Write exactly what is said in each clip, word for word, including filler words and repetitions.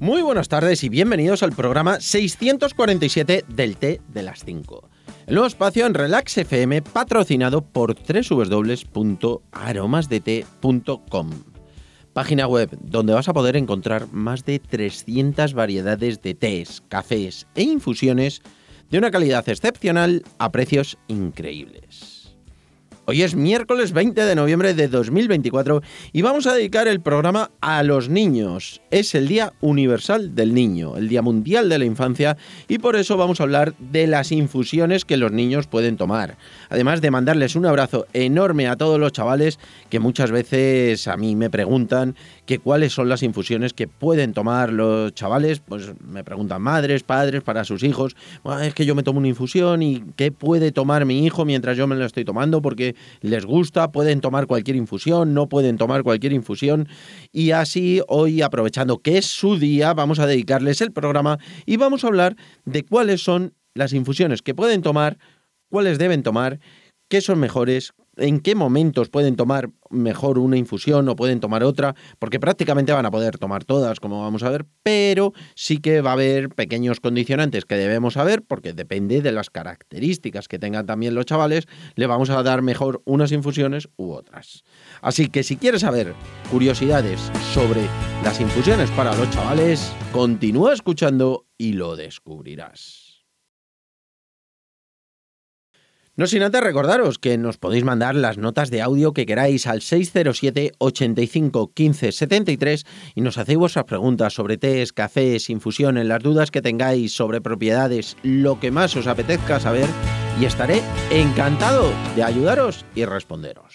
Muy buenas tardes y bienvenidos al programa seiscientos cuarenta y siete del Té de las cinco. El nuevo espacio en Relax F M patrocinado por doble u doble u doble u punto aromas de té punto com. Página web donde vas a poder encontrar más de trescientas variedades de tés, cafés e infusiones de una calidad excepcional a precios increíbles. Hoy es miércoles veinte de noviembre de dos mil veinticuatro y vamos a dedicar el programa a los niños. Es el Día Universal del Niño, el Día Mundial de la Infancia, y por eso vamos a hablar de las infusiones que los niños pueden tomar. Además de mandarles un abrazo enorme a todos los chavales que muchas veces a mí me preguntan que cuáles son las infusiones que pueden tomar los chavales. Pues me preguntan madres, padres para sus hijos. Bueno, es que yo me tomo una infusión y ¿qué puede tomar mi hijo mientras yo me lo estoy tomando? Porque les gusta, pueden tomar cualquier infusión, no pueden tomar cualquier infusión. Y así hoy, aprovechando que es su día, vamos a dedicarles el programa y vamos a hablar de cuáles son las infusiones que pueden tomar, cuáles deben tomar, qué son mejores, en qué momentos pueden tomar mejor una infusión o pueden tomar otra, porque prácticamente van a poder tomar todas, como vamos a ver, pero sí que va a haber pequeños condicionantes que debemos saber, porque depende de las características que tengan también los chavales, le vamos a dar mejor unas infusiones u otras. Así que si quieres saber curiosidades sobre las infusiones para los chavales, continúa escuchando y lo descubrirás. No sin antes recordaros que nos podéis mandar las notas de audio que queráis al seis cero siete, ochenta y cinco, quince, setenta y tres y nos hacéis vuestras preguntas sobre tés, cafés, infusiones, las dudas que tengáis sobre propiedades, lo que más os apetezca saber, y estaré encantado de ayudaros y responderos.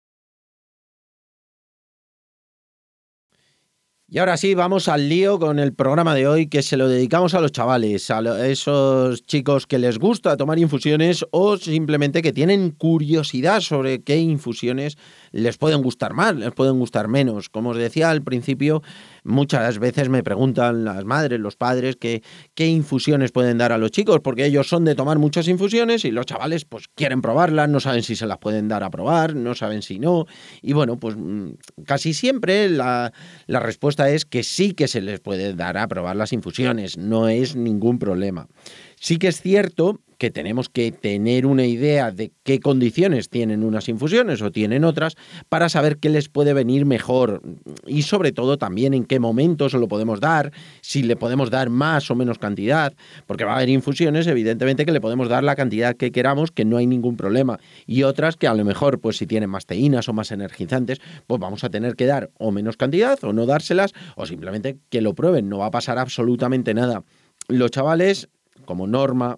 Y ahora sí, vamos al lío con el programa de hoy, que se lo dedicamos a los chavales, a esos chicos que les gusta tomar infusiones o simplemente que tienen curiosidad sobre qué infusiones les pueden gustar más, les pueden gustar menos. Como os decía al principio, muchas veces me preguntan las madres, los padres, que, qué infusiones pueden dar a los chicos, porque ellos son de tomar muchas infusiones y los chavales pues quieren probarlas, no saben si se las pueden dar a probar, no saben si no. Y bueno, pues casi siempre la, la respuesta es que sí que se les puede dar a probar las infusiones, no es ningún problema. Sí que es cierto que tenemos que tener una idea de qué condiciones tienen unas infusiones o tienen otras para saber qué les puede venir mejor y sobre todo también en qué momentos se lo podemos dar, si le podemos dar más o menos cantidad, porque va a haber infusiones evidentemente que le podemos dar la cantidad que queramos, que no hay ningún problema, y otras que a lo mejor pues si tienen más teínas o más energizantes pues vamos a tener que dar o menos cantidad o no dárselas o simplemente que lo prueben, no va a pasar absolutamente nada. Los chavales, como norma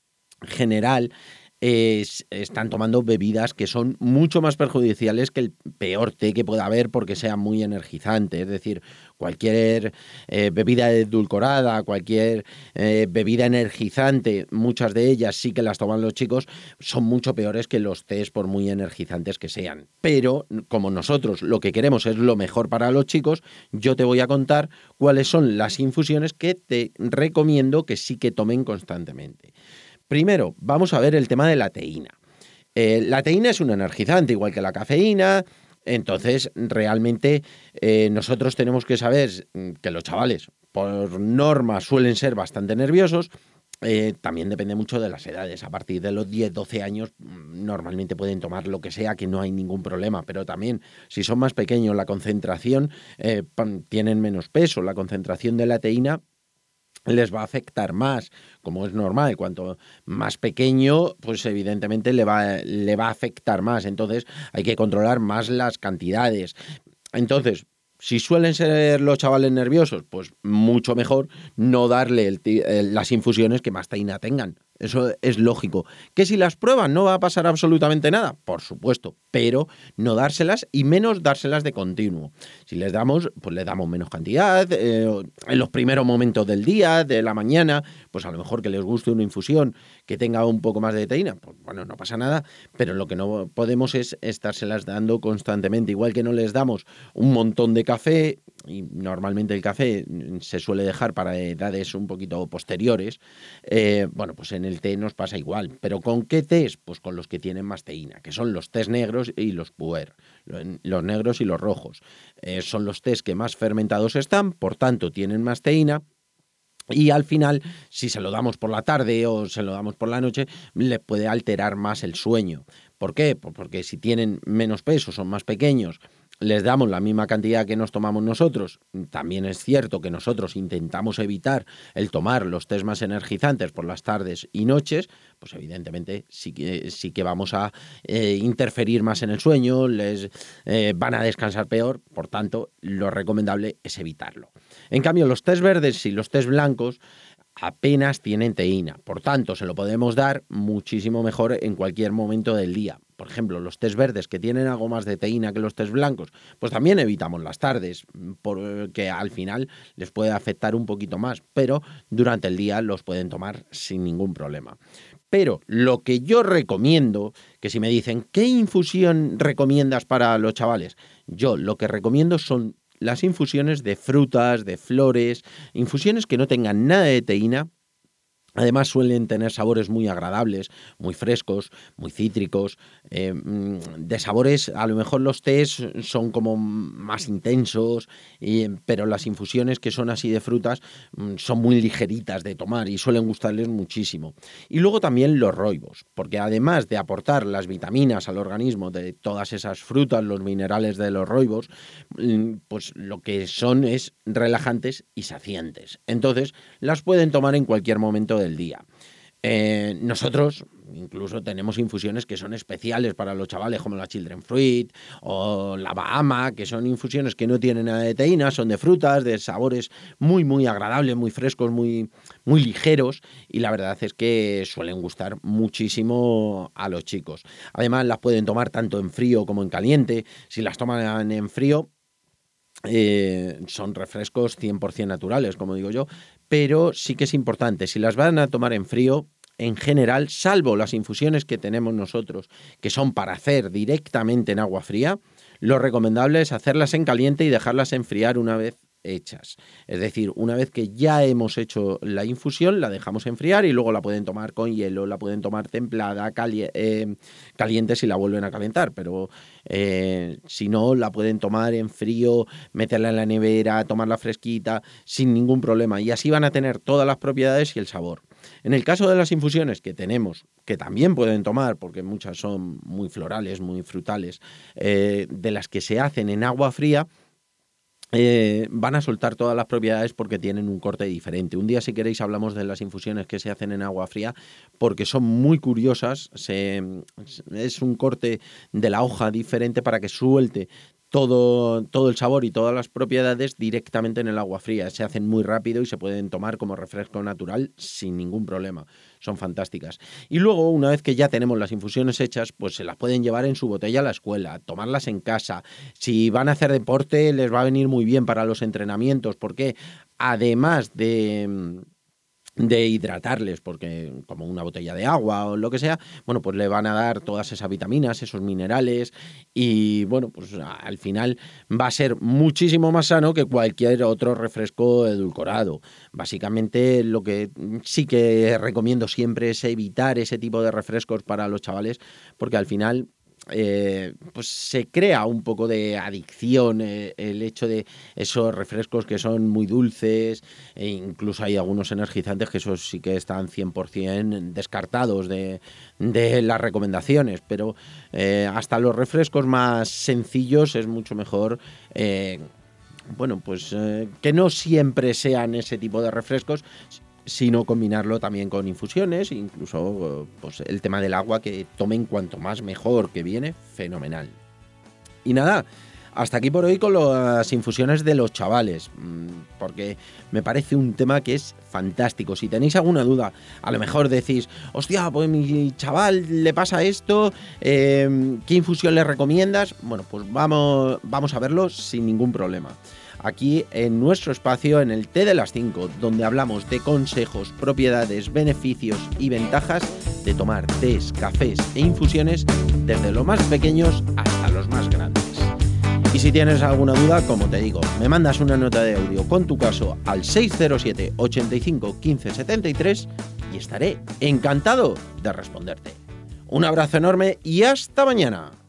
general, eh, están tomando bebidas que son mucho más perjudiciales que el peor té que pueda haber porque sea muy energizante. Es decir, cualquier eh, bebida edulcorada, cualquier eh, bebida energizante, muchas de ellas sí que las toman los chicos, son mucho peores que los tés por muy energizantes que sean. Pero como nosotros lo que queremos es lo mejor para los chicos, yo te voy a contar cuáles son las infusiones que te recomiendo que sí que tomen constantemente. Primero, vamos a ver el tema de la teína. Eh, la teína es un energizante, igual que la cafeína, entonces realmente eh, nosotros tenemos que saber que los chavales, por norma, suelen ser bastante nerviosos. Eh, también depende mucho de las edades. A partir de los diez, doce años normalmente pueden tomar lo que sea, que no hay ningún problema, pero también si son más pequeños la concentración, eh, tienen menos peso, la concentración de la teína les va a afectar más, como es normal. Cuanto más pequeño, pues evidentemente le va, le va a afectar más. Entonces hay que controlar más las cantidades. Entonces, si suelen ser los chavales nerviosos, pues mucho mejor no darle el, el, las infusiones que más teína tengan. Eso es lógico. ¿Que si las prueban no va a pasar absolutamente nada? Por supuesto, pero no dárselas y menos dárselas de continuo. Si les damos, pues les damos menos cantidad. Eh, en los primeros momentos del día, de la mañana, pues a lo mejor que les guste una infusión que tenga un poco más de teína, pues bueno, no pasa nada, pero lo que no podemos es estárselas dando constantemente, igual que no les damos un montón de café, y normalmente el café se suele dejar para edades un poquito posteriores, eh, bueno, pues en el té nos pasa igual. ¿Pero con qué tés? Pues con los que tienen más teína, que son los tés negros y los puer, los negros y los rojos. Eh, son los tés que más fermentados están, por tanto tienen más teína. Y al final, si se lo damos por la tarde o se lo damos por la noche, le puede alterar más el sueño. ¿Por qué? Pues porque si tienen menos peso, son más pequeños, les damos la misma cantidad que nos tomamos nosotros. También es cierto que nosotros intentamos evitar el tomar los tés más energizantes por las tardes y noches, pues evidentemente sí que, sí que vamos a eh, interferir más en el sueño, les eh, van a descansar peor, por tanto, lo recomendable es evitarlo. En cambio, los tés verdes y los tés blancos apenas tienen teína, por tanto, se lo podemos dar muchísimo mejor en cualquier momento del día. Por ejemplo, los tés verdes que tienen algo más de teína que los tés blancos, pues también evitamos las tardes, porque al final les puede afectar un poquito más, pero durante el día los pueden tomar sin ningún problema. Pero lo que yo recomiendo, que si me dicen, ¿qué infusión recomiendas para los chavales? Yo lo que recomiendo son las infusiones de frutas, de flores, infusiones que no tengan nada de teína. Además suelen tener sabores muy agradables, muy frescos, muy cítricos, eh, de sabores, a lo mejor los tés son como más intensos, y, pero las infusiones que son así de frutas son muy ligeritas de tomar y suelen gustarles muchísimo. Y luego también los roibos, porque además de aportar las vitaminas al organismo de todas esas frutas, los minerales de los roibos, pues lo que son es relajantes y saciantes. Entonces las pueden tomar en cualquier momento del día. Eh, nosotros incluso tenemos infusiones que son especiales para los chavales, como la Children Fruit o la Bahama, que son infusiones que no tienen nada de teína, son de frutas, de sabores muy, muy agradables, muy frescos, muy, muy ligeros, y la verdad es que suelen gustar muchísimo a los chicos. Además, las pueden tomar tanto en frío como en caliente. Si las toman en frío, Eh, son refrescos cien por ciento naturales, como digo yo, pero sí que es importante, si las van a tomar en frío, en general, salvo las infusiones que tenemos nosotros, que son para hacer directamente en agua fría, lo recomendable es hacerlas en caliente y dejarlas enfriar una vez hechas. Es decir, una vez que ya hemos hecho la infusión, la dejamos enfriar y luego la pueden tomar con hielo, la pueden tomar templada, cali eh, caliente si la vuelven a calentar, pero eh, si no, la pueden tomar en frío, meterla en la nevera, tomarla fresquita, sin ningún problema. Y así van a tener todas las propiedades y el sabor. En el caso de las infusiones que tenemos, que también pueden tomar, porque muchas son muy florales, muy frutales, eh, de las que se hacen en agua fría, Eh, van a soltar todas las propiedades porque tienen un corte diferente. Un día, si queréis, hablamos de las infusiones que se hacen en agua fría porque son muy curiosas. Se, es un corte de la hoja diferente para que suelte todo, todo el sabor y todas las propiedades directamente en el agua fría. Se hacen muy rápido y se pueden tomar como refresco natural sin ningún problema. Son fantásticas. Y luego, una vez que ya tenemos las infusiones hechas, pues se las pueden llevar en su botella a la escuela, tomarlas en casa. Si van a hacer deporte, les va a venir muy bien para los entrenamientos, porque además de... de hidratarles, porque como una botella de agua o lo que sea, bueno, pues le van a dar todas esas vitaminas, esos minerales, y bueno, pues al final va a ser muchísimo más sano que cualquier otro refresco edulcorado. Básicamente lo que sí que recomiendo siempre es evitar ese tipo de refrescos para los chavales, porque al final Eh, pues se crea un poco de adicción, eh, el hecho de esos refrescos que son muy dulces, e incluso hay algunos energizantes que esos sí que están cien por ciento descartados de, de las recomendaciones, pero eh, hasta los refrescos más sencillos es mucho mejor, eh, bueno, pues eh, que no siempre sean ese tipo de refrescos, sino combinarlo también con infusiones, incluso pues, el tema del agua, que tomen cuanto más mejor, que viene fenomenal. Y nada, hasta aquí por hoy con las infusiones de los chavales, porque me parece un tema que es fantástico. Si tenéis alguna duda, a lo mejor decís, hostia, pues mi chaval le pasa esto, eh, ¿qué infusión le recomiendas? Bueno, pues vamos, vamos a verlo sin ningún problema. aquí en nuestro espacio, en el Té de las cinco, donde hablamos de consejos, propiedades, beneficios y ventajas de tomar tés, cafés e infusiones desde los más pequeños hasta los más grandes. Y si tienes alguna duda, como te digo, me mandas una nota de audio con tu caso al seis cero siete, ochenta y cinco, quince, setenta y tres y estaré encantado de responderte. Un abrazo enorme y hasta mañana.